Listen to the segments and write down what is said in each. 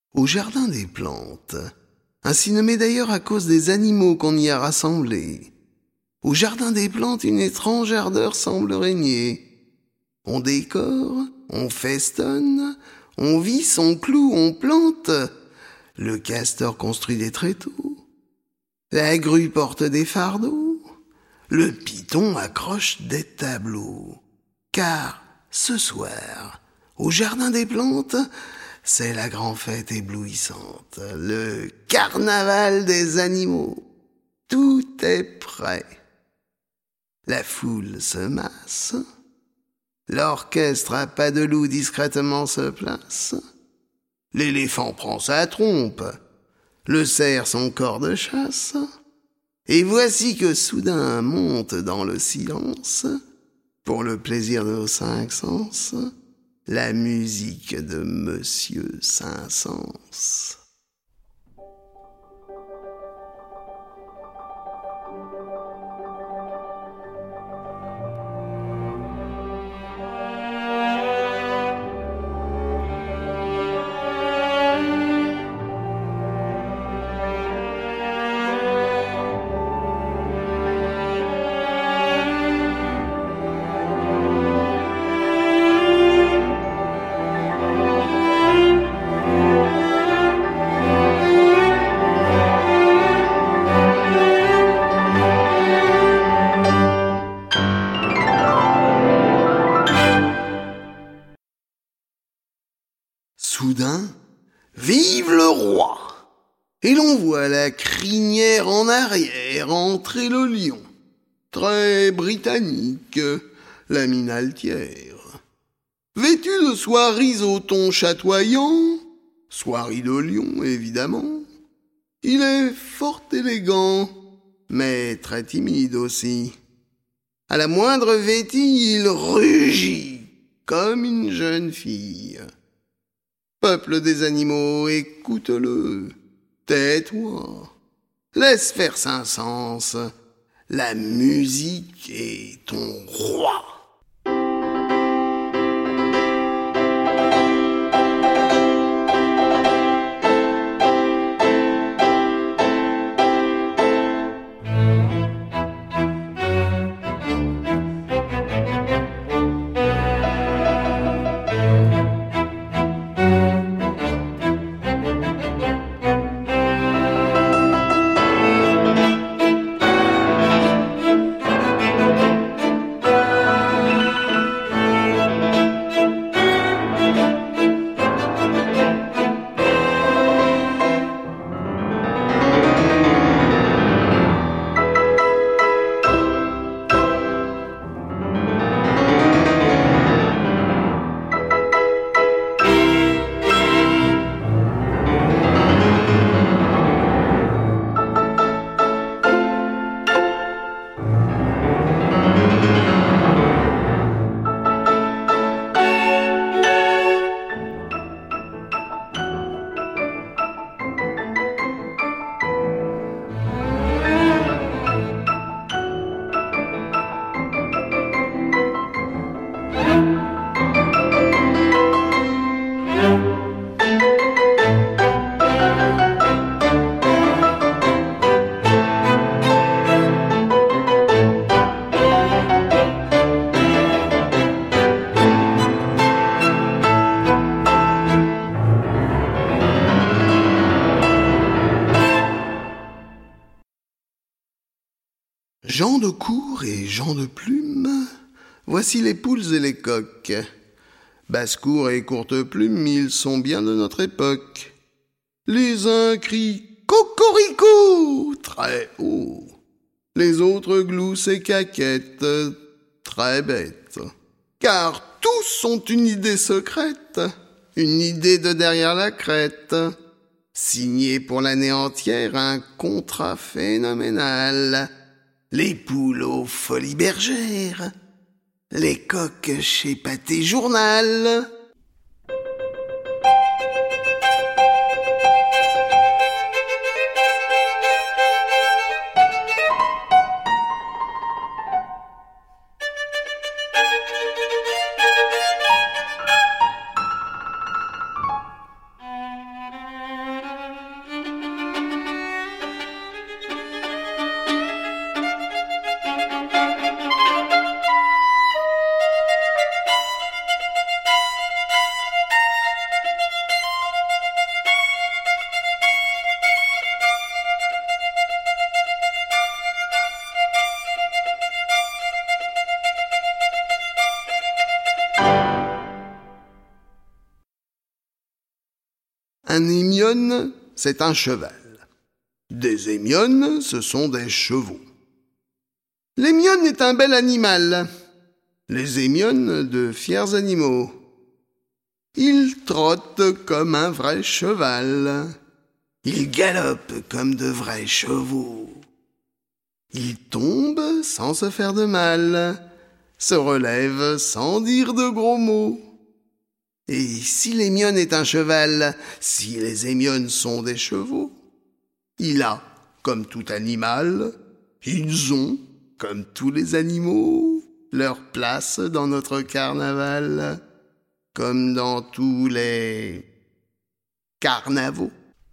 au jardin des plantes, ainsi nommé d'ailleurs à cause des animaux qu'on y a rassemblés. Au jardin des plantes, une étrange ardeur semble régner. On décore, on festonne, on visse, on cloue, on plante. Le castor construit des tréteaux. La grue porte des fardeaux. Le python accroche des tableaux. Car ce soir, au jardin des plantes, c'est la grande fête éblouissante, le carnaval des animaux. Tout est prêt. La foule se masse. L'orchestre à pas de loup discrètement se place. L'éléphant prend sa trompe. Le cerf son corps de chasse. Et voici que soudain monte dans le silence, pour le plaisir de nos cinq sens, la musique de Monsieur Saint-Saëns. Soudain, vive le roi! Et l'on voit la crinière en arrière entrer le lion. Très britannique, la mine altière. Vêtu de soieries au ton chatoyant, soieries de lion évidemment, il est fort élégant, mais très timide aussi. À la moindre vétille, il rugit comme une jeune fille. Peuple des animaux, écoute-le, tais-toi, laisse faire Saint-Saëns, la musique est ton roi. Gens de cour et gens de plume, voici les poules et les coqs. Basse-cour et courte plume, ils sont bien de notre époque. Les uns crient « Cocorico » très haut. Les autres gloussent et caquettent très bêtes. Car tous ont une idée secrète, une idée de derrière la crête. Signé pour l'année entière un contrat phénoménal. Les poules aux Folies Bergères, les coqs chez Pâté Journal. Un hémione, c'est un cheval. Des hémiones, ce sont des chevaux. L'hémione est un bel animal. Les hémiones, de fiers animaux. Il trotte comme un vrai cheval. Il galope comme de vrais chevaux. Il tombe sans se faire de mal, se relève sans dire de gros mots. Et si l'hémione est un cheval, si les hémiones sont des chevaux, il a, comme tout animal, ils ont, comme tous les animaux, leur place dans notre carnaval, comme dans tous les carnavaux.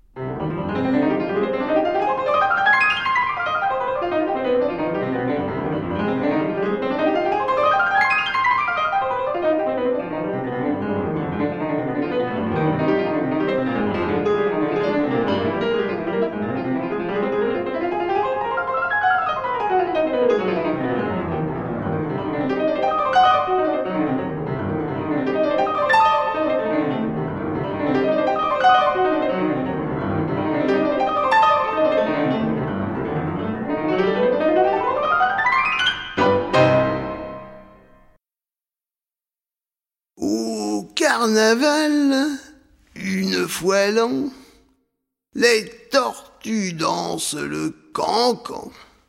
Au carnaval, une fois l'an, les tortues dansent le cancan.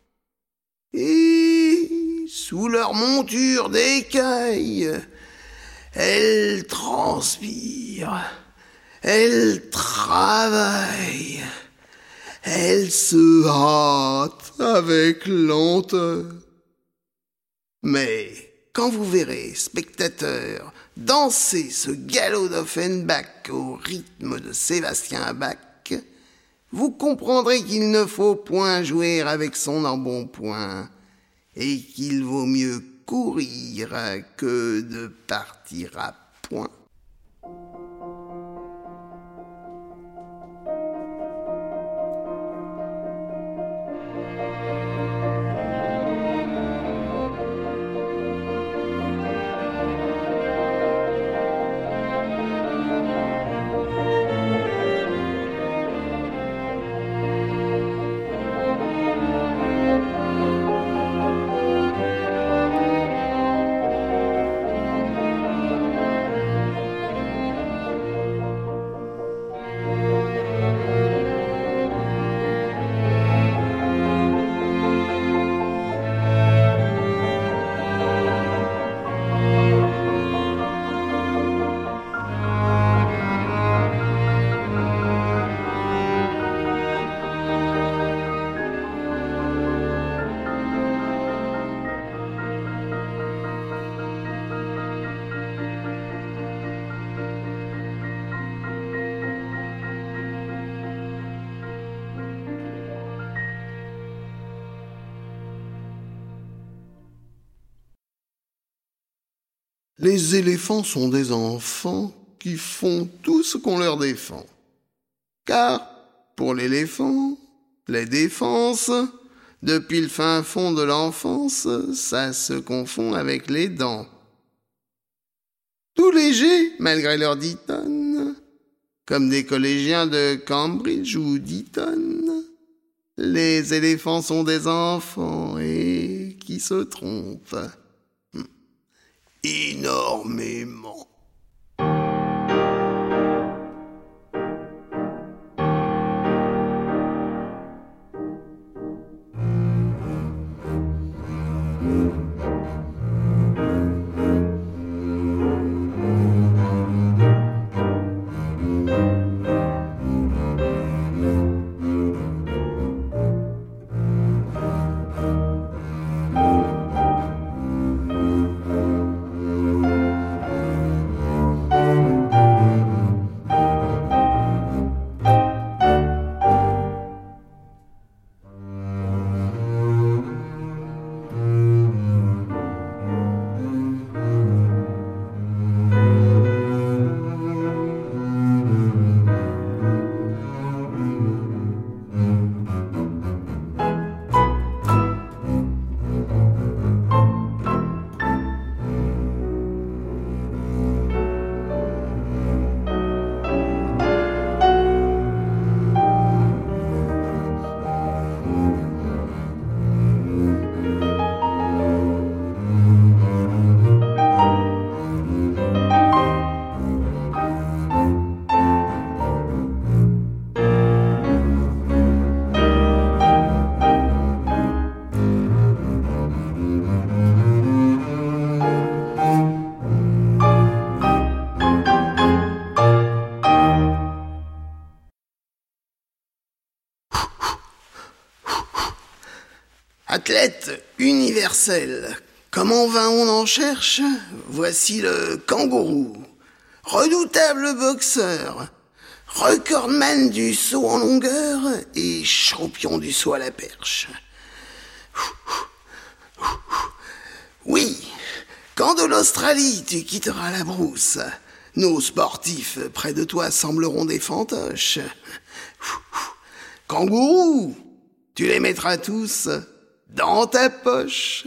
Et sous leur monture d'écailles, elles transpirent, elles travaillent, elles se hâtent avec lenteur. Mais quand vous verrez, spectateurs, danser ce galop d'Offenbach au rythme de Sébastien Bach, vous comprendrez qu'il ne faut point jouer avec son embonpoint et qu'il vaut mieux courir que de partir à point. Les éléphants sont des enfants qui font tout ce qu'on leur défend. Car, pour l'éléphant, les défenses, depuis le fin fond de l'enfance, ça se confond avec les dents. Tout légers, malgré leur 10 tonnes, comme des collégiens de Cambridge ou d'Eton, les éléphants sont des enfants et qui se trompent. Énormément. Athlète universel, comme en vain on en cherche, voici le kangourou. Redoutable boxeur, recordman du saut en longueur et champion du saut à la perche. Oui, quand de l'Australie tu quitteras la brousse, nos sportifs près de toi sembleront des fantoches. Kangourou, tu les mettras tous dans ta poche.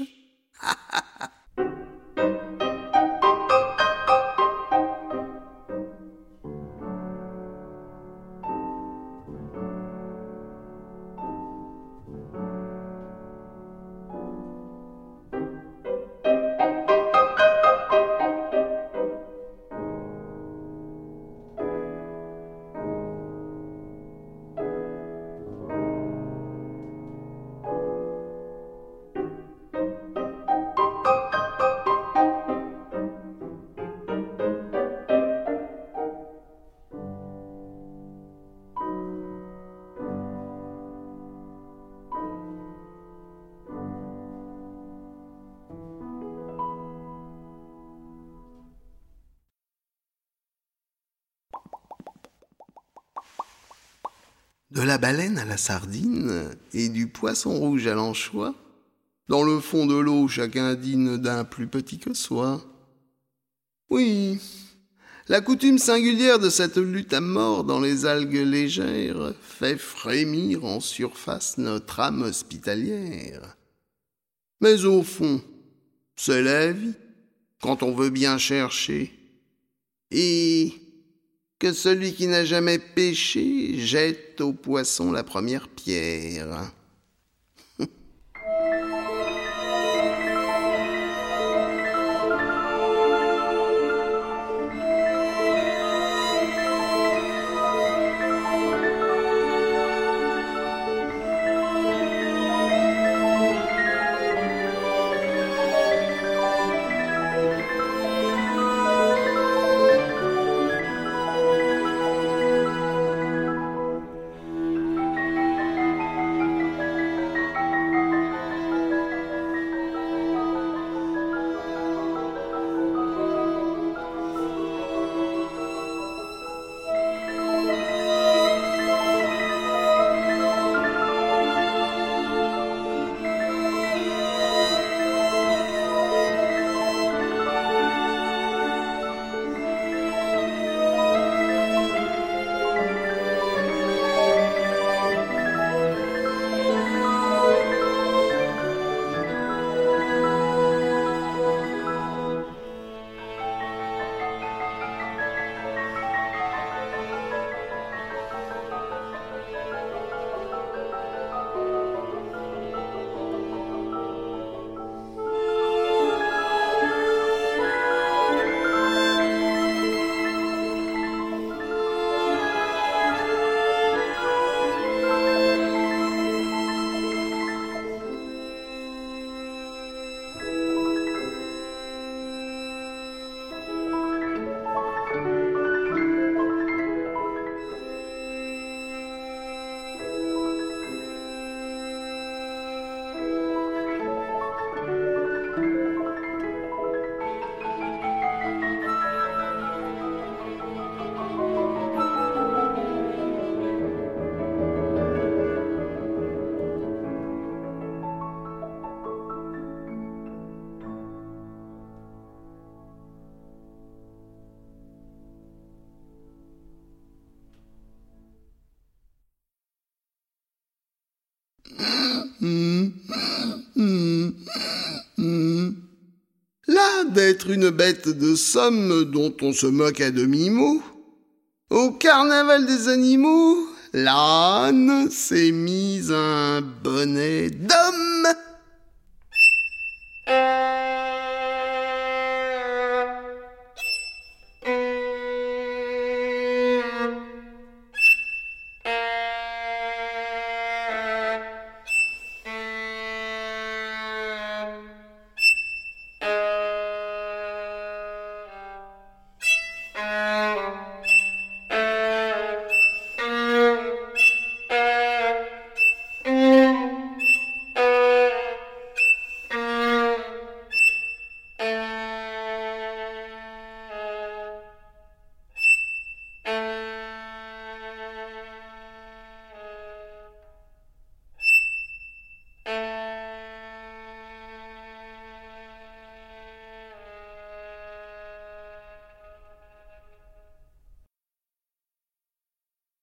De la baleine à la sardine et du poisson rouge à l'anchois, dans le fond de l'eau chacun dîne d'un plus petit que soi. Oui, la coutume singulière de cette lutte à mort dans les algues légères fait frémir en surface notre âme hospitalière. Mais au fond, c'est la vie, quand on veut bien chercher. Et que celui qui n'a jamais péché jette au poisson la première pierre. Là d'être une bête de somme dont on se moque à demi-mot, au carnaval des animaux, l'âne s'est mis un bonnet d'homme.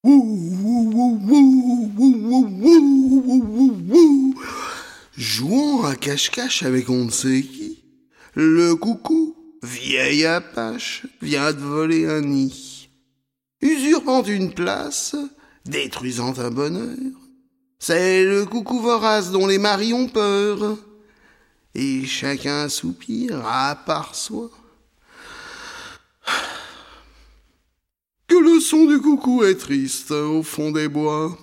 Jouant à cache-cache avec on ne sait qui, le coucou, vieil apache, vient de voler un nid. Usurpant une place, détruisant un bonheur, c'est le coucou vorace dont les maris ont peur. Et chacun soupire à part soi. Que le son du coucou est triste au fond des bois.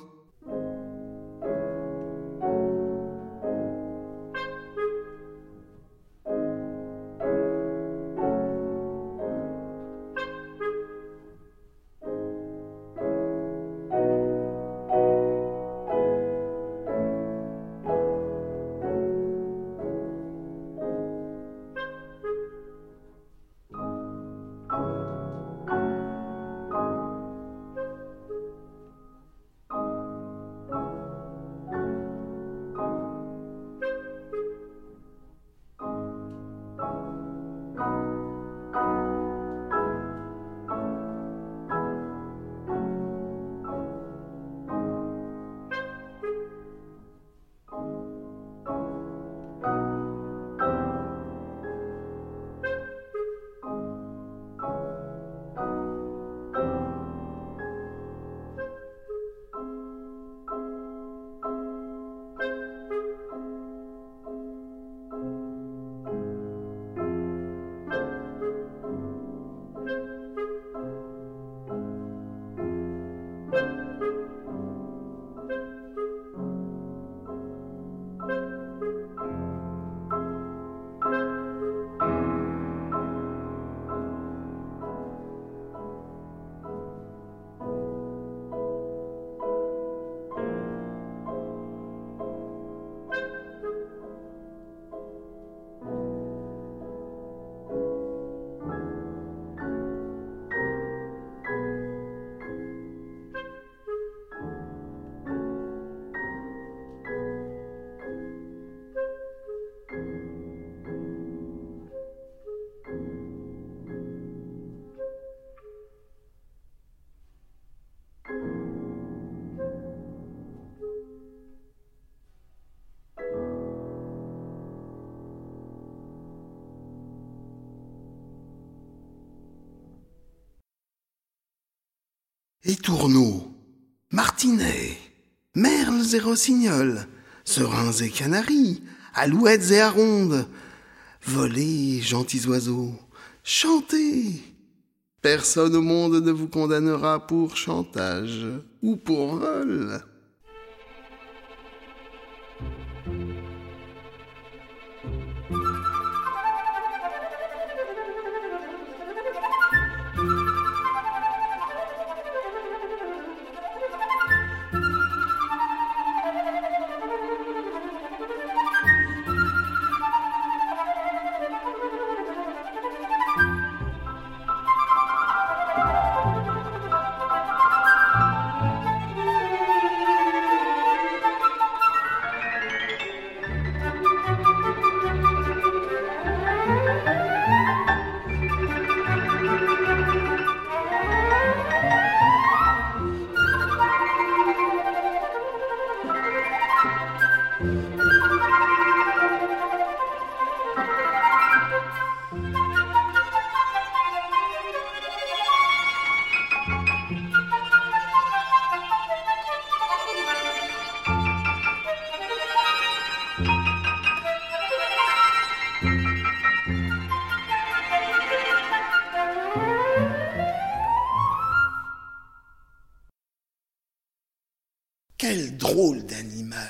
Étourneaux, martinets, merles et rossignols, serins et canaris, alouettes et arondes, volez, gentils oiseaux, chantez. Personne au monde ne vous condamnera pour chantage ou pour vol. Quel drôle d'animal!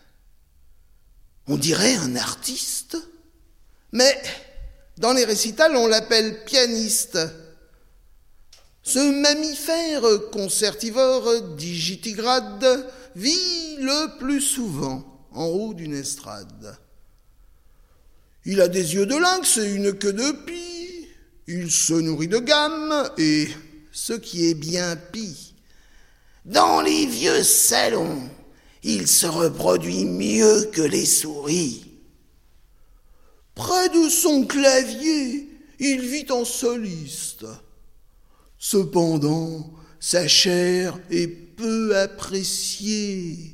On dirait un artiste, mais dans les récitals on l'appelle pianiste. Ce mammifère concertivore digitigrade vit le plus souvent en haut d'une estrade. Il a des yeux de lynx et une queue de pie, il se nourrit de gamme et, ce qui est bien pis, dans les vieux salons, il se reproduit mieux que les souris. Près de son clavier, il vit en soliste. Cependant, sa chair est peu appréciée.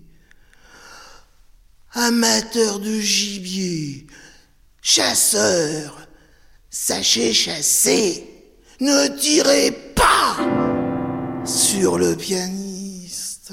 Amateurs de gibier, chasseurs, sachez chasser, ne tirez pas sur le pianiste.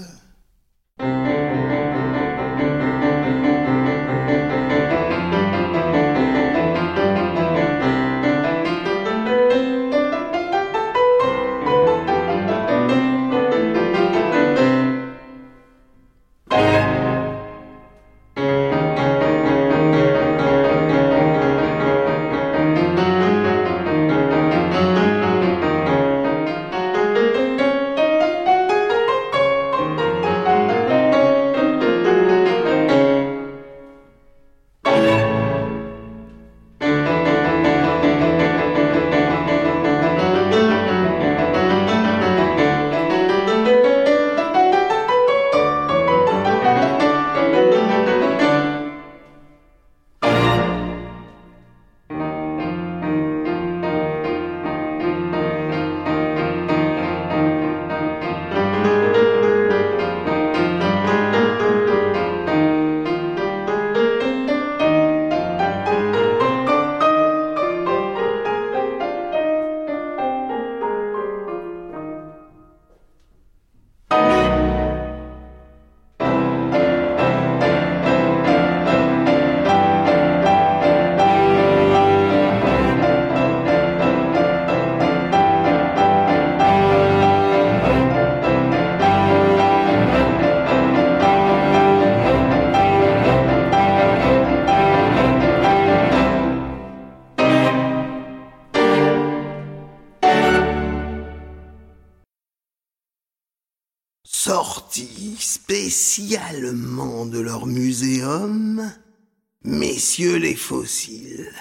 Sortis spécialement de leur muséum, messieurs les fossiles,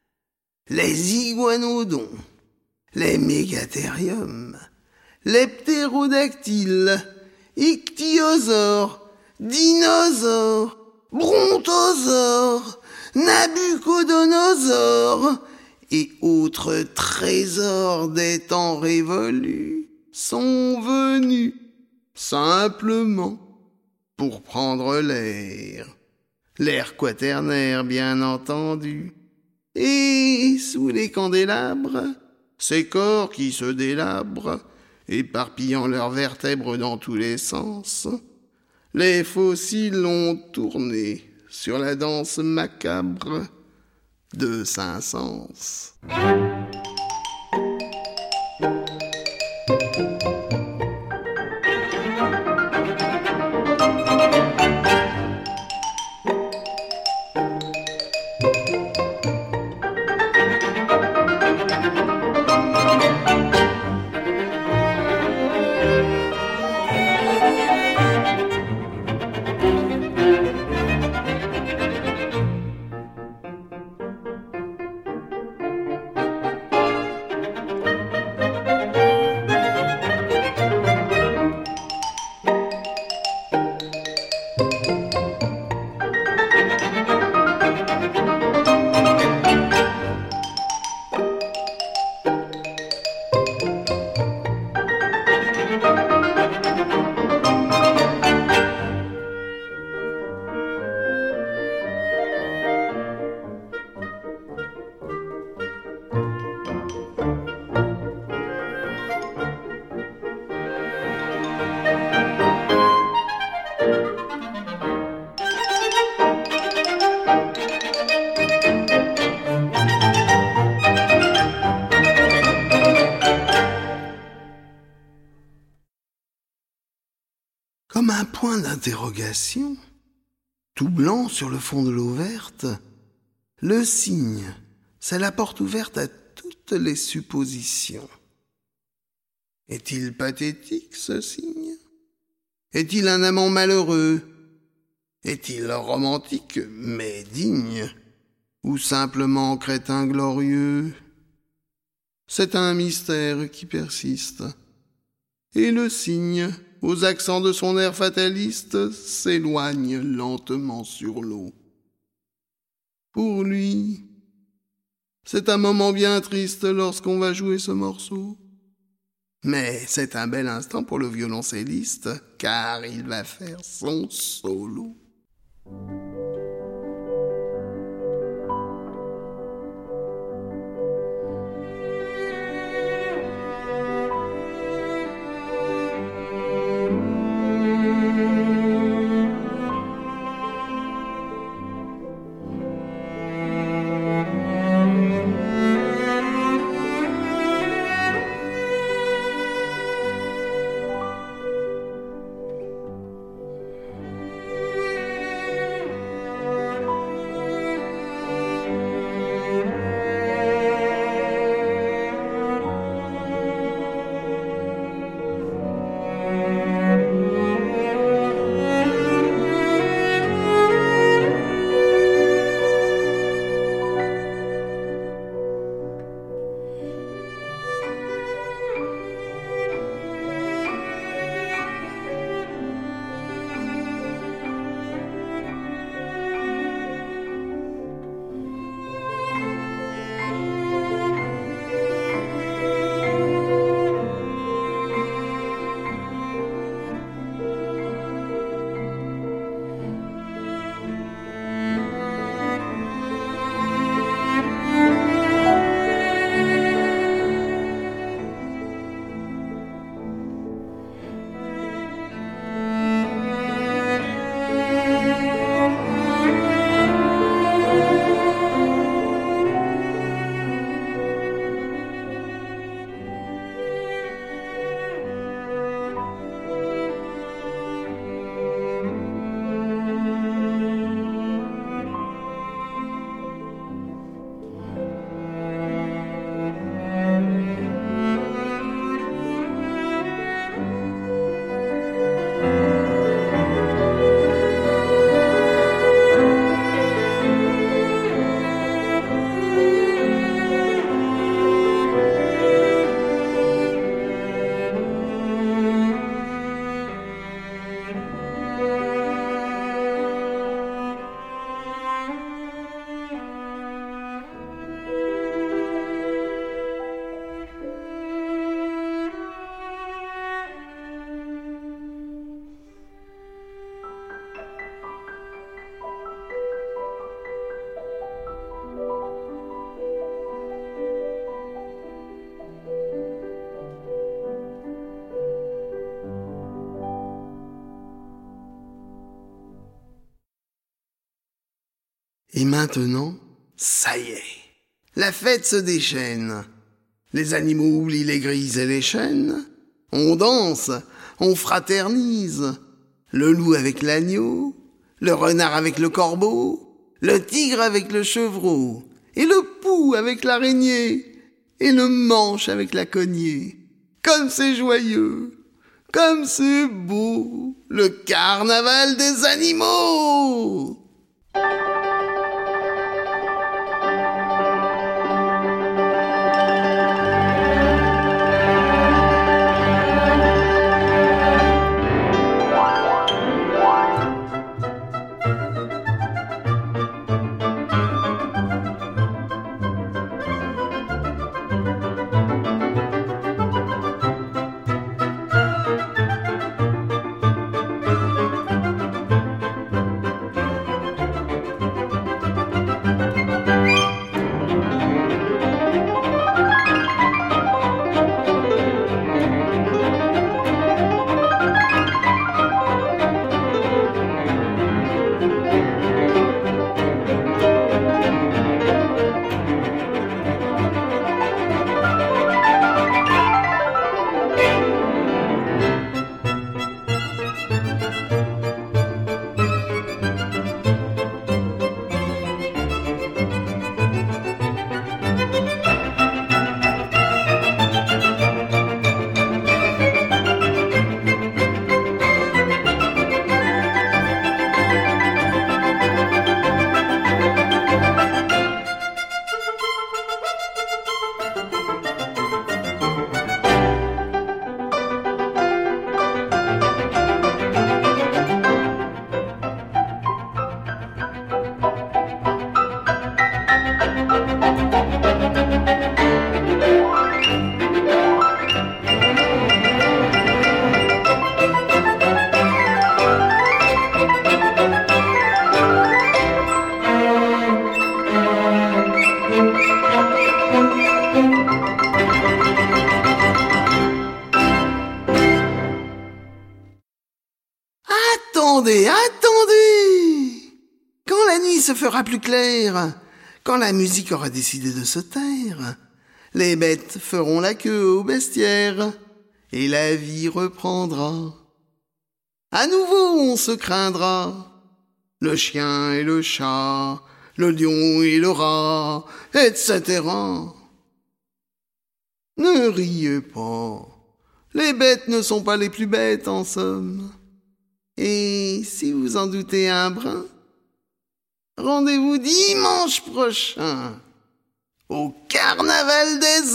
les iguanodons, les mégathériums, les ptérodactyles, ichthyosaures, dinosaures, brontosaures, nabucodonosaures et autres trésors des temps révolus sont venus simplement pour prendre l'air quaternaire bien entendu, et sous les candélabres, ces corps qui se délabrent, éparpillant leurs vertèbres dans tous les sens, les fossiles ont tourné sur la danse macabre de Saint-Saëns. Comme un point d'interrogation, tout blanc sur le fond de l'eau verte, le cygne, c'est la porte ouverte à toutes les suppositions. Est-il pathétique, ce cygne? Est-il un amant malheureux? Est-il romantique, mais digne? Ou simplement crétin glorieux? C'est un mystère qui persiste. Et le cygne, aux accents de son air fataliste, s'éloigne lentement sur l'eau. Pour lui, c'est un moment bien triste lorsqu'on va jouer ce morceau. Mais c'est un bel instant pour le violoncelliste, car il va faire son solo. Et maintenant, ça y est, la fête se déchaîne. Les animaux oublient les grilles et les chênes. On danse, on fraternise. Le loup avec l'agneau, le renard avec le corbeau, le tigre avec le chevreau, et le pou avec l'araignée, et le manche avec la cognée. Comme c'est joyeux, comme c'est beau, le carnaval des animaux! attendez, attendez! Quand la nuit se fera plus claire, quand la musique aura décidé de se taire, les bêtes feront la queue au bestiaire, et la vie reprendra. À nouveau on se craindra, le chien et le chat, le lion et le rat, etc. Ne riez pas, les bêtes ne sont pas les plus bêtes en somme. Et si vous en doutez un brin, rendez-vous dimanche prochain au Carnaval des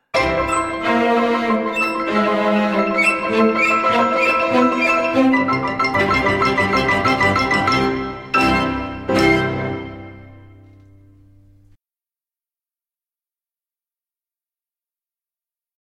hommes.